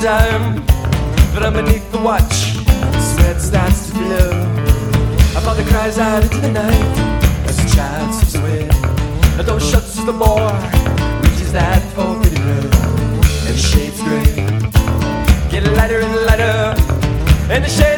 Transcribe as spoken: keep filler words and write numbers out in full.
time. From beneath the watch, sweat starts to flow. A father cries out into the night as a child slips away. The door shuts as the boy reaches that forbidden road. And the shades gray get lighter and lighter, and the shades